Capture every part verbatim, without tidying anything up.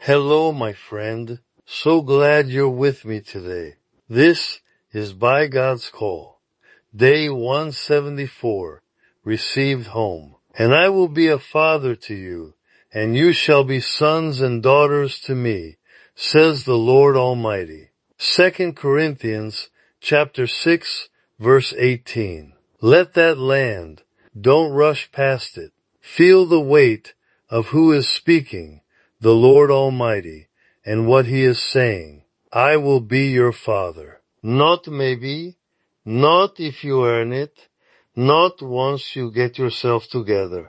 Hello, my friend. So glad you're with me today. This is By God's Call, day one seventy-four, received home. And I will be a father to you, and you shall be sons and daughters to me, says the Lord Almighty. Second Corinthians chapter six, verse eighteen. Let that land. Don't rush past it. Feel the weight of who is speaking, the Lord Almighty, and what He is saying. I will be your father. Not maybe, not if you earn it, not once you get yourself together.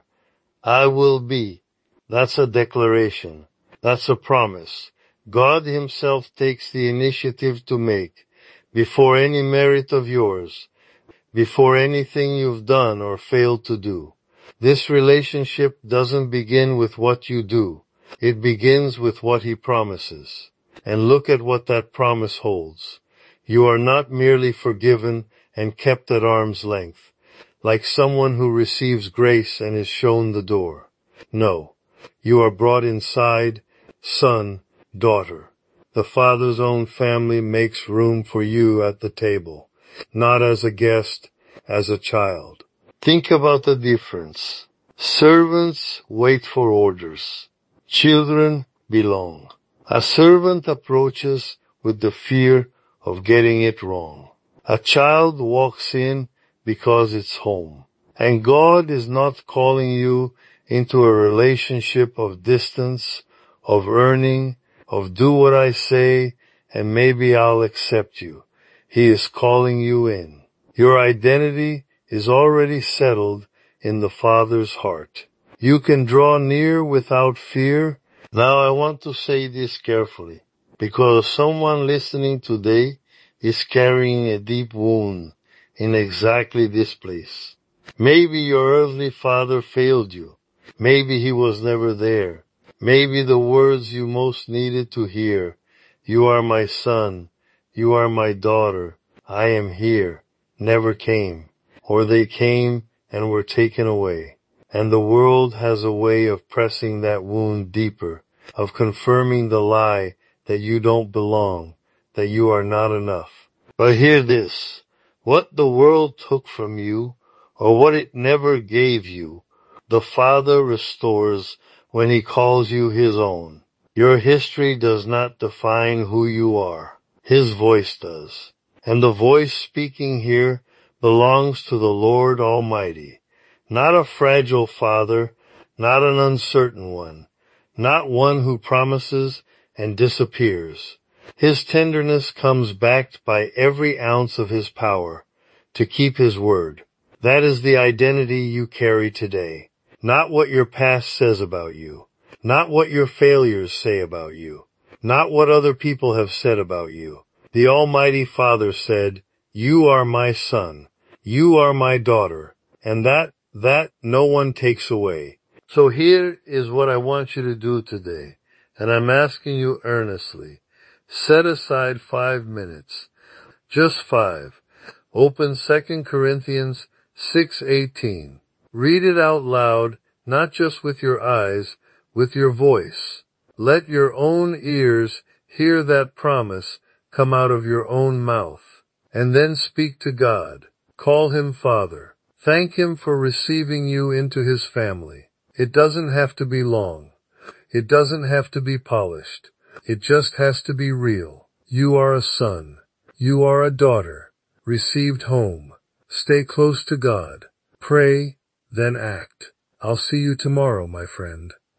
I will be. That's a declaration. That's a promise. God Himself takes the initiative to make, before any merit of yours, before anything you've done or failed to do. This relationship doesn't begin with what you do. It begins with what He promises. And look at what that promise holds. You are not merely forgiven and kept at arm's length, like someone who receives grace and is shown the door. No, you are brought inside, son, daughter. The Father's own family makes room for you at the table, not as a guest, as a child. Think about the difference. Servants wait for orders. Children belong. A servant approaches with the fear of getting it wrong. A child walks in because it's home. And God is not calling you into a relationship of distance, of earning, of do what I say, and maybe I'll accept you. He is calling you in. Your identity is already settled in the Father's heart. You can draw near without fear. Now I want to say this carefully, because someone listening today is carrying a deep wound in exactly this place. Maybe your earthly father failed you. Maybe he was never there. Maybe the words you most needed to hear, you are my son, you are my daughter, I am here, never came. Or they came and were taken away. And the world has a way of pressing that wound deeper, of confirming the lie that you don't belong, that you are not enough. But hear this, what the world took from you, or what it never gave you, the Father restores when He calls you His own. Your history does not define who you are. His voice does. And the voice speaking here belongs to the Lord Almighty, not a fragile father, not an uncertain one, not one who promises and disappears. His tenderness comes backed by every ounce of His power to keep His word. That is the identity you carry today, not what your past says about you, not what your failures say about you, not what other people have said about you. The Almighty Father said, "You are my son. You are my daughter," and that, that no one takes away. So here is what I want you to do today, and I'm asking you earnestly. Set aside five minutes. Just five. Open Second Corinthians six eighteen. Read it out loud, not just with your eyes, with your voice. Let your own ears hear that promise come out of your own mouth. And then speak to God. Call Him Father. Thank Him for receiving you into His family. It doesn't have to be long. It doesn't have to be polished. It just has to be real. You are a son. You are a daughter. Received home. Stay close to God. Pray, then act. I'll see you tomorrow, my friend.